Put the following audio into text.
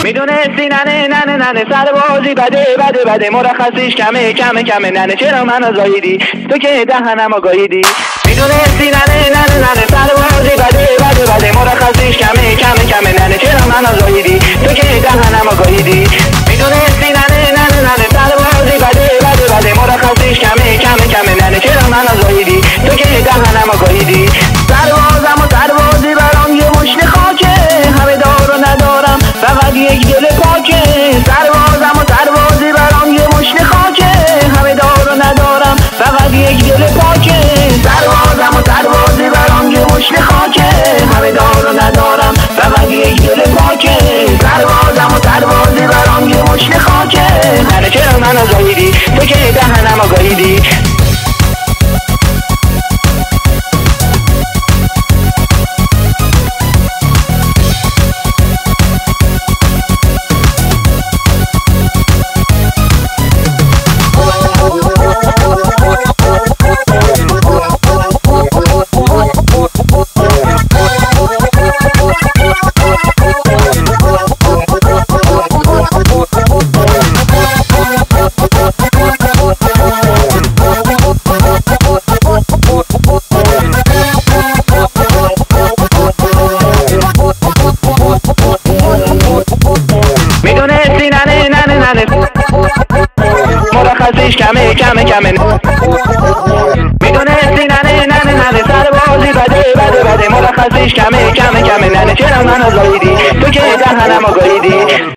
میدونستی ننه سربازی بده مرخصیش کمه ننه چرا منو زاییدی تو که دهنمو گاییدی. میدونستی ننه سربازی بده مرخصیش کمه ننه چرا منو زاییدی تو که دهنمو گاییدی. میدونستی ننه سربازی بده مرخصیش کمه ننه چرا منو زاییدی تو که دهنمو گاییدی. سربازی برام یه مشت خاکه همه دار و ندارم فقط یک دل پاکه. سربازی برام یه مشت خاکه همه دار و ندارم فقط یک دل پاکه. سربازی برام یه مشت خاکه همه دار و ندارم فقط یک دل پاکه. سربازی برام یه مشت خاکه ننه چرا منو زاییدی تو که دهنمو گاییدی. میدونستی ننه مرخصیش کمه میدونستی ننه سربازی بده مرخصیش کمه ننه چرا منو زاییدی تو که دهنمو گاییدی.